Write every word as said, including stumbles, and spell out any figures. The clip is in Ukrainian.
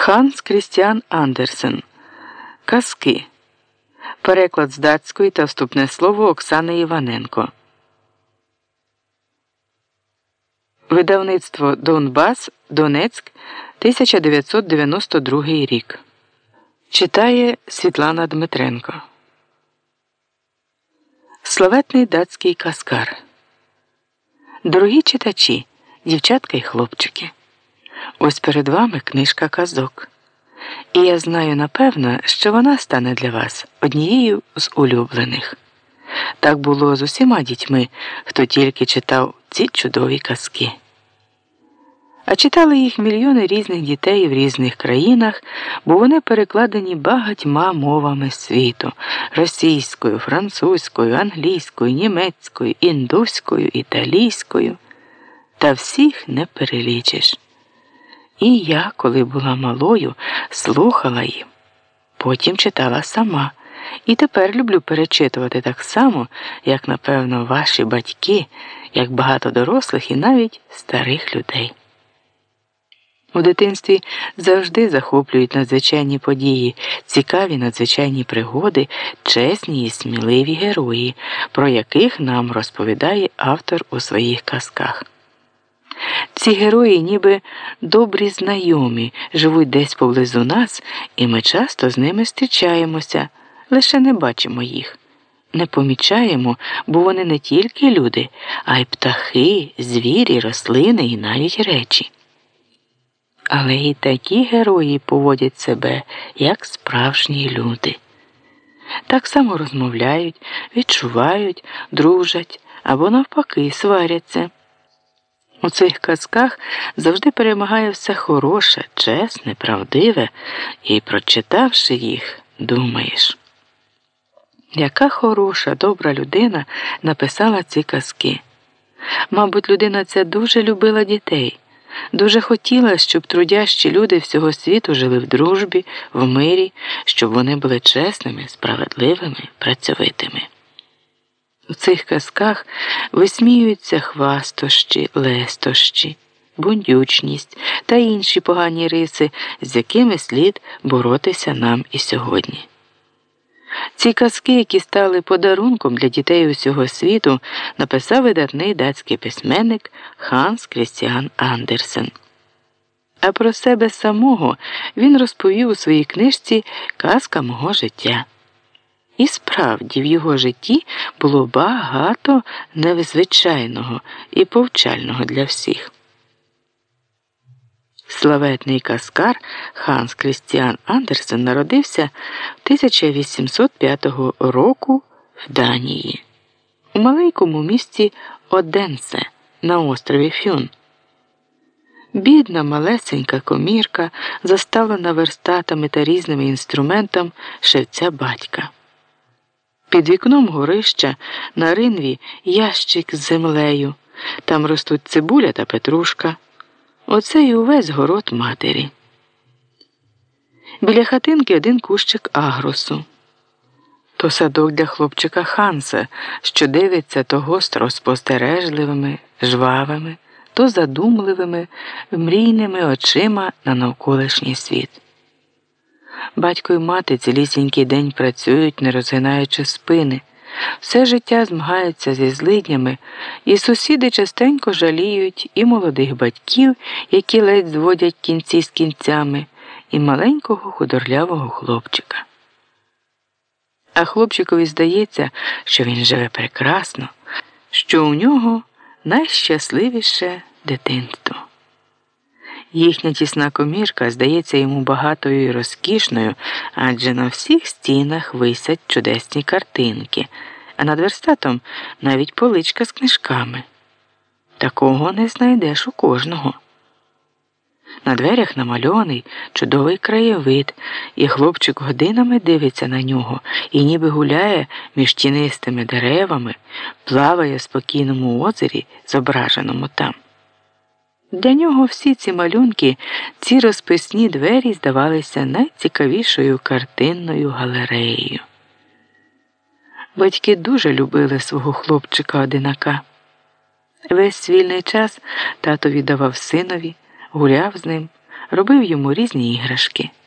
Ханс Крістіан Андерсен. Казки. Переклад з датської та вступне слово Оксани Іваненко. Видавництво Донбас, Донецьк, тисяча дев'ятсот дев'яносто другий рік. Читає Світлана Дмитренко. Славетний датський казкар. Дорогі читачі, дівчатка й хлопчики. Ось перед вами книжка казок. І я знаю напевно, що вона стане для вас однією з улюблених. Так було з усіма дітьми, хто тільки читав ці чудові казки. А читали їх мільйони різних дітей в різних країнах, бо вони перекладені багатьма мовами світу – російською, французькою, англійською, німецькою, індуською, італійською. Та всіх не перелічиш. І я, коли була малою, слухала їм. Потім читала сама. І тепер люблю перечитувати так само, як, напевно, ваші батьки, як багато дорослих і навіть старих людей. У дитинстві завжди захоплюють надзвичайні події, цікаві надзвичайні пригоди, чесні і сміливі герої, про яких нам розповідає автор у своїх казках. Ці герої ніби добрі знайомі, живуть десь поблизу нас, і ми часто з ними зустрічаємося, лише не бачимо їх. Не помічаємо, бо вони не тільки люди, а й птахи, звірі, рослини і навіть речі. Але і такі герої поводять себе, як справжні люди. Так само розмовляють, відчувають, дружать або навпаки сваряться. У цих казках завжди перемагає все хороше, чесне, правдиве, і, прочитавши їх, думаєш. Яка хороша, добра людина написала ці казки. Мабуть, людина ця дуже любила дітей, дуже хотіла, щоб трудящі люди всього світу жили в дружбі, в мирі, щоб вони були чесними, справедливими, працьовитими. У цих казках висміюються хвастощі, лестощі, бундючність та інші погані риси, з якими слід боротися нам і сьогодні. Ці казки, які стали подарунком для дітей усього світу, написав видатний датський письменник Ханс Крістіан Андерсен. А про себе самого він розповів у своїй книжці «Казка мого життя». І справді в його житті було багато незвичайного і повчального для всіх. Славетний казкар Ханс Крістіан Андерсен народився тисяча вісімсот п'ятого року в Данії, у маленькому місті Оденсе на острові Фюн. Бідна малесенька комірка, заставлена верстатами та різними інструментами шевця батька. Під вікном горища на ринві ящик з землею. Там ростуть цибуля та петрушка. Оце й увесь город матері. Біля хатинки один кущик агросу. То садок для хлопчика Ханса, що дивиться то гостро спостережливими, жвавими, то задумливими, мрійними очима на навколишній світ. Батько й мати цілісінький день працюють, не розгинаючи спини. Все життя змагаються зі злиднями, і сусіди частенько жаліють і молодих батьків, які ледь зводять кінці з кінцями, і маленького худорлявого хлопчика. А хлопчикові здається, що він живе прекрасно, що у нього найщасливіше дитинство. Їхня тісна комірка здається йому багатою і розкішною, адже на всіх стінах висять чудесні картинки, а над верстатом навіть поличка з книжками. Такого не знайдеш у кожного. На дверях намальований чудовий краєвид, і хлопчик годинами дивиться на нього і ніби гуляє між тінистими деревами, плаває в спокійному озері, зображеному там. Для нього всі ці малюнки, ці розписні двері здавалися найцікавішою картинною галереєю. Батьки дуже любили свого хлопчика-одинака. Весь вільний час тато віддавав синові, гуляв з ним, робив йому різні іграшки.